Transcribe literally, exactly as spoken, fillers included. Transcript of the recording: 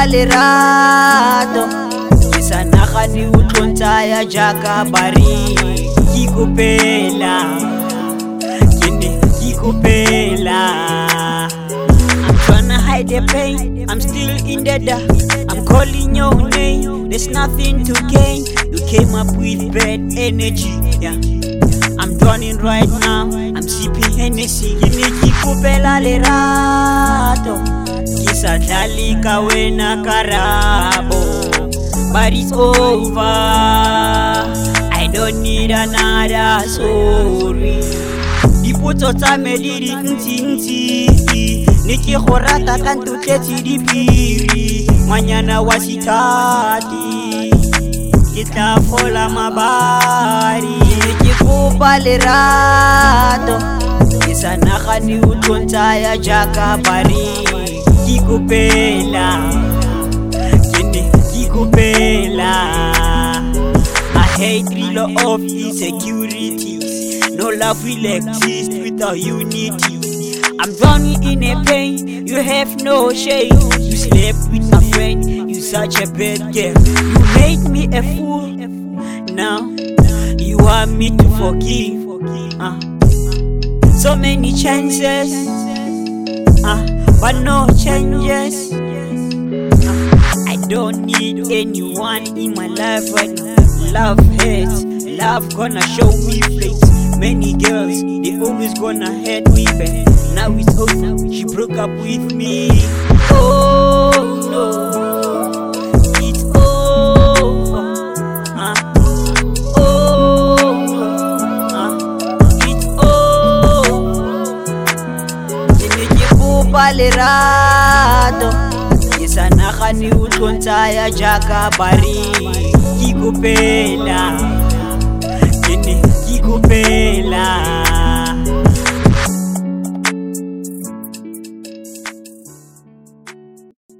kopa lerato ke sa nagane o tlontaya jaaka bari ke kopela ke ne ke kopela. I'm tryna hide the pain, I'm still in the dark, I'm calling your name, there's nothing to gain. You came up with bad energy, yeah. I'm drowning right now, I'm sipping Hennessy. Ke ne ke kopela lerato ke sa dlale ka wena karabo, but it's over, I don't need another sorry. Dipotso tsa me di dintsi ntsi, ne ke go rata ka ntotletse dipiri, ngwanyana wa sithati ke tla fola mabari. Ne ke kopa lerato ke sa nagane o tlontaya jaaka bari ke kopela ke ne ke kopela. I hate real of insecurities, no love will exist without unity. I'm drowning in a pain, you have no shame. You slept with a friend, you such a bad girl. You made me a fool, now you want me to forgive. uh. So many chances, uh, but no changes. uh. I don't need anyone in my life right now. Love hurts, love gonna show me flames. Many girls, they always gonna hurt me back. Now it's over, she broke up with me. Oh no, it's over. uh. Oh no, uh. It's over. Ke ne ke kopa lerato ke sa nagane o tlontaya jaaka bari ke kopela ke ne ke kopela.